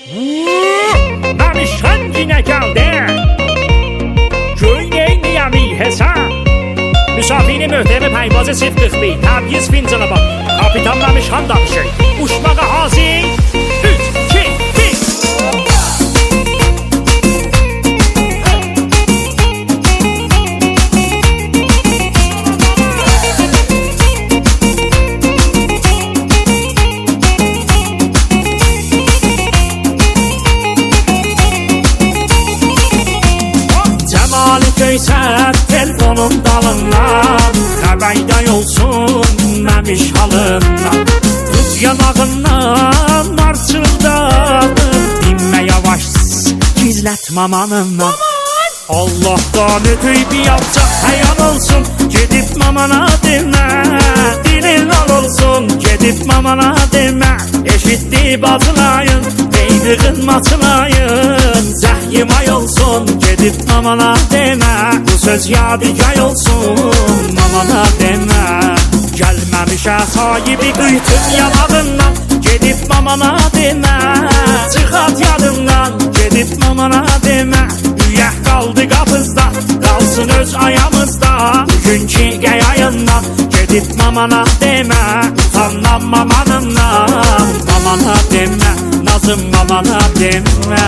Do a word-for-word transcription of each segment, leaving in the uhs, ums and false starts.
Namişhan yine geldi. Köyün niyami hesap. Müsafiri mühtemi payvazı çift kıhbi. Tabiiz fincanı bak. Kapitan Namişhan danışır. Uçmağa hazır. Üç, iki, bir. Göyser telefonun dalından, xəbərdə olsun məmiş halından. Tut yanağından, marçıldadır, dinmə yavaş, gizlətmə mamanından. Allah'tan ötüy bir yapacak hayal olsun, gedib mamana demə, dilin al olsun, gedib mamana demə. Eşitdi bacılayın, deydiğin maçılayın, zəhyim ay olsun, gedib mamana demə. Bu söz yadigar olsun, mamana demə. Gəlməmişə sahibi qıytım yanağından, gedib mamana demə. Çıxat yadından, gedib mamana demə. Üyək qaldı qapızda, qalsın öz ayağımızda. Bugünkü qəyayından, gedib mamana demə. Utandan mamanından, mamana demə. Nazım mamana demə.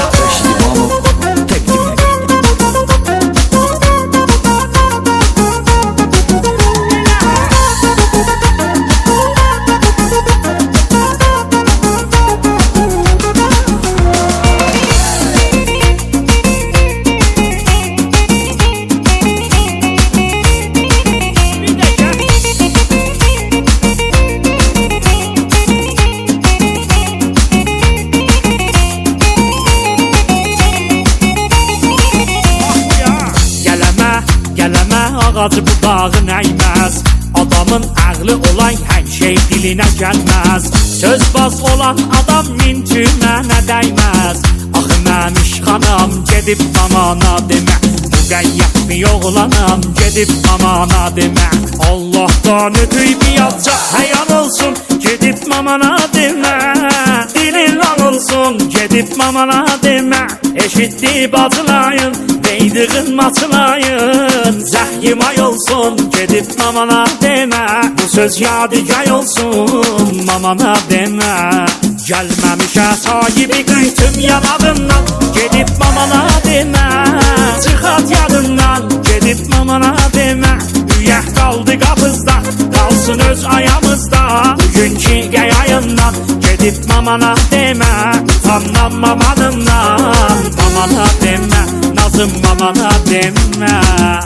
Ağacı budağın əyməz, adamın ağlı olan hər şey dilinə gəlməz. Sözbaz olan adam mintümənə dəyməz. Axı məmiş xanam gedib mamana demə. Müqəyyət mi oğlanam gedib mamana demə. Allah'tan ötüy bir yapacaq həyan olsun, gedib mamana demə. Dilin lan olsun, gedib mamana demə. Eşitdi bacılayın, deydiğin maçılayın, zəhyim ay olsun, gedib mamana demə. Bu söz yadigar olsun, mamana demə. Gəlməmişə sahibi qıytım yanağından, gedib mamana demə. Çıxat yadından, gedib mamana demə. Üyək qaldı qapızda, qalsın öz ayağımızda. Bugünkü qəyayından, gedib mamana demə. Utandan mamanından, mamana demə. Nazım mamana demə.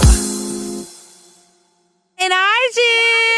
Enerji.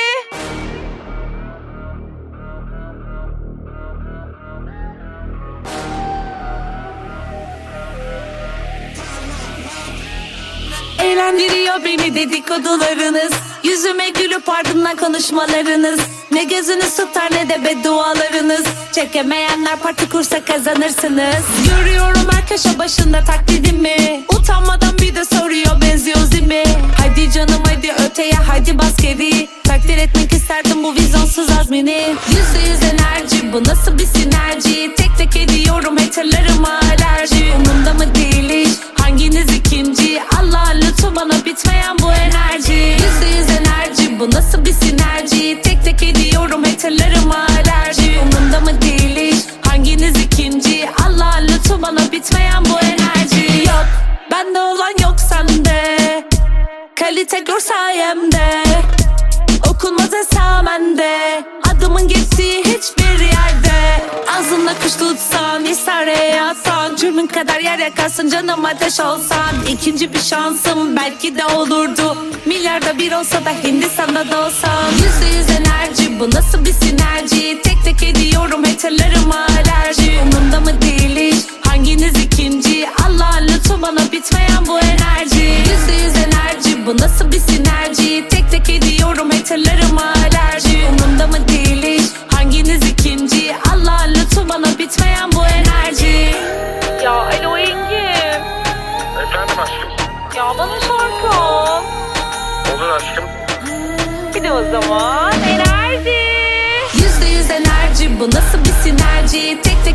Eğlendiriyor beni dedikodularınız, yüzüme gülüp ardından konuşmalarınız. Ne gözünüz tutar ne de beddualarınız. Çekemeyenler parti kursa kazanırsınız. Görüyorum her köşe başında taklidimi. Utanmadan bir de soruyor benziyor zimi. Hadi canım hadi öteye hadi bas geri. Takdir etmek isterdim bu vizyonsuz azmini. Yüzde yüz enerji, bu nasıl bir sinerji. Tek tek ediyorum haterlarıma alerji. Umurumda mı değil iş, hanginiz ikinci? Allah lütfu bana bitmeyen bu enerji. Yüzde yüz enerji, bu nasıl bir sinerji. Tek tek ediyorum haterlarıma alerji. Umurumda mı değil iş, hanginiz ikinci? Allah lütfu bana bitmeyen bu enerji. Yok, bende olan yok sende. Kalite gör sayemde. Okunmaz esamende. Adımın geçtiği hiçbir yerde. Ağzında kuş tutsan, isare yatsan, cürmün kadar yer yakarsın, canım ateş olsan. İkinci bir şansım belki de olurdu. Milyarda bir olsa da Hindistan'da da olsam. Yüzde yüz enerji, bu nasıl bir sinerji. Tek tek ediyorum haterlarıma alerji. Umurumda mı değil iş, hanginiz ikinci? Allah lütfu bana bitmeyen bu enerji. Yüzde yüz enerji, bu nasıl bir sinerji. Tek tek ediyorum haterlarıma alerji. Umurumda mı değil iş, hanginiz ikinci? Allah lütfu bana bitmeyen bu enerji. Ya alo Engin. Efendim aşkım. Ya bana şarkı al. Olur aşkım. Bir de o zaman enerji. Yüzde yüz enerji, bu nasıl bir sinerji. Tek tek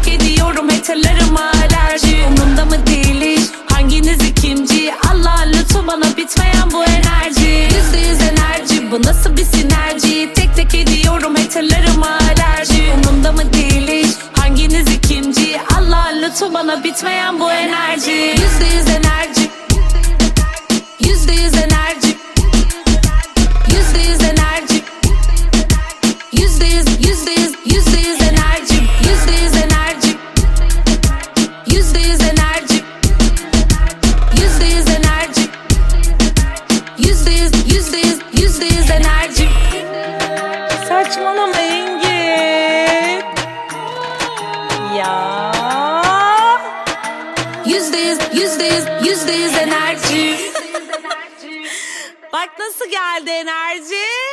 tek ediyorum haterlarıma alerji. Umurumda mı değil hiç hanginiz ikinci? Allah'ın lütfu bana bitmeyen bu enerji. Yüzde yüz enerji, bu nasıl bir sinerji? Tek tek ediyorum haterlarıma alerji. Umurumda mı değil hiç hanginiz ikinci? Allah'ın lütfu bana bitmeyen bu enerji. Yüzde yüz enerji, yüzde yüz enerji, yüzde yüz enerji, yüzde yüz, yüzde yüz, yüzde yüz enerji, yüzde yüz enerji, yüzde yüz enerji, yüzde yüz enerji, yüzde yüz, yüzde yüz, yüzde yüz enerji. Saçmalama Engin. Ya. Yüzde yüz, yüzde yüz, yüzde yüz enerji. Bak nasıl geldi enerji.